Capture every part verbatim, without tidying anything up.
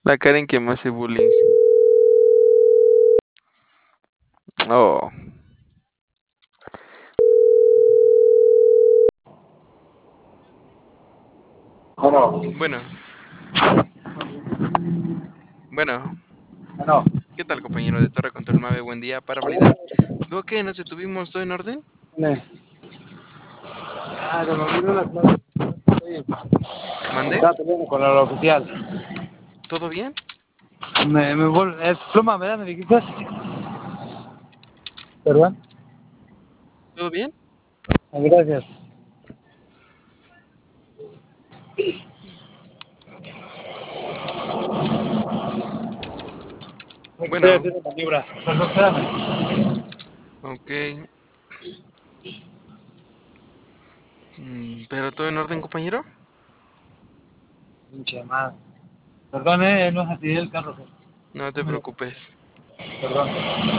La Karen que me hace bullying. Oh. Bueno, Bueno, bueno. bueno. ¿Qué tal, compañero de Torre Control Mave? Buen día. Para validar. Veo que nos detuvimos. ¿Todo en orden? Ne. Ah, se me olvidó la clave. Sí, ¿Mandé? estaba peleando con el oficial. ¿Todo bien? Me, me vol... ¿Es pluma, verdad? ¿Me dijiste? ¿Perdón? ¿Todo bien? Ah, gracias. Estoy Bueno, haciendo maniobra. Perdón, espérame. ok. Mm, ¿Pero todo en orden, compañero? Pinche madre. Perdón, eh, no es así el carro. No te preocupes. Perdón.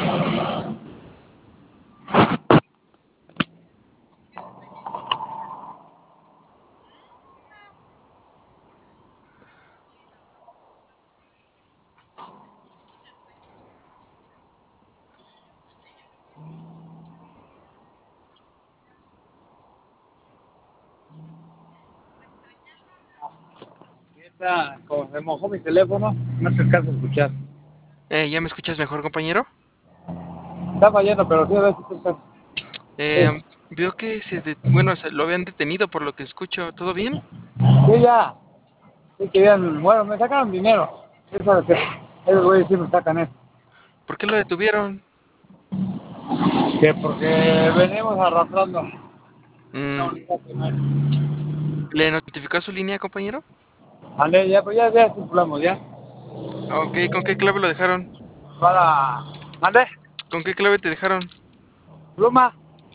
Está, como se mojó mi teléfono, no te alcanzo a escuchar. Eh, ¿ya me escuchas mejor, compañero? Está fallando, pero sí a ver si tú estás. Eh, Sí, veo que se... de- Bueno, se lo habían detenido por lo que escucho. ¿Todo bien? sí, ya. Sí, querían, bueno, me sacaron dinero. Eso es que esos güeyes sí me sacan eso. ¿Por qué lo detuvieron? Que porque venimos arrastrando una Mm, unidad que no es. ¿Le notificó a su línea, compañero? Vale, ya, pues ya, ya circulamos, ya. Ok, ¿con qué clave lo dejaron? Para. ¿Mande? ¿Con qué clave te dejaron? Pluma.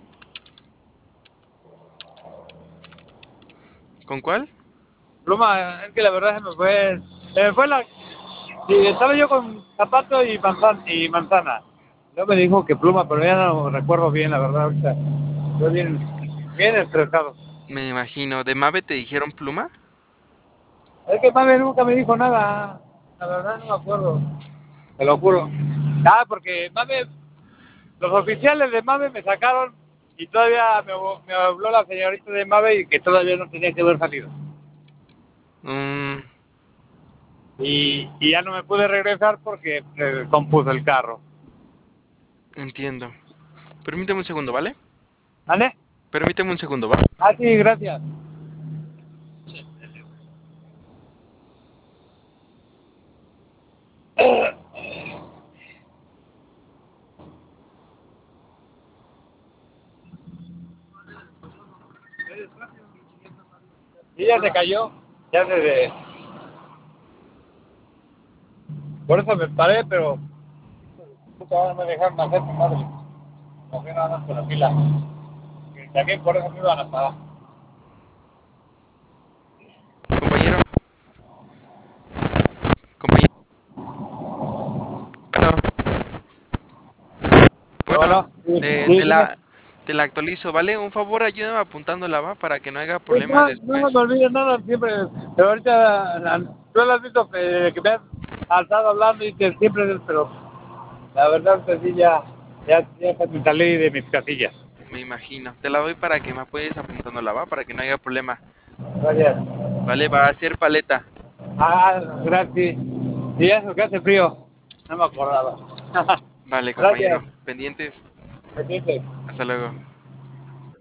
¿Con cuál? Pluma, es que la verdad se me fue. Se me fue la. Sí, estaba yo con zapato y manzana. Y manzana. Luego me dijo que pluma, pero ya no recuerdo bien, la verdad, ahorita. Estoy bien, bien estresado. Me imagino. ¿De Mave te dijeron pluma? Es que mami nunca me dijo nada. La verdad no me acuerdo. Te lo juro. Ah, porque mami, los oficiales de Mave me sacaron y todavía me, me habló la señorita de Mave y que todavía no tenía que haber salido. Mm, Y, y ya no me pude regresar porque se compuso el carro. entiendo. Permíteme un segundo, ¿vale? ¿Vale? Permíteme un segundo, ¿va? Ah, sí, gracias. Y ya se cayó. Ya se de... Por eso me paré, pero puta, ahora me dejaron hacer mi madre. Me fui nada más con la fila. Y también por eso me iban a pagar. Compañero, compañero. Bueno, Pero bueno, bueno, sí, te, sí, te dime. la, te la actualizo, ¿vale? Un favor, ayúdame apuntándola, ¿va? Para que no haya Sí, problema no, no después. me olvides nada, siempre, pero ahorita, la- tú lo has visto que, que me has alzado hablando y que siempre, pero la verdad que sí, ya, ya, ya me salí de mis casillas. Me imagino. Te la doy para que me apoyes apuntándola, ¿va? Para que no haya problema. Gracias. ¿Vale? Va a ser paleta. Ah, gracias. Y eso que hace frío, no me acordaba. Vale, compañero. Gracias. Pendientes. Pendiente. Hasta luego.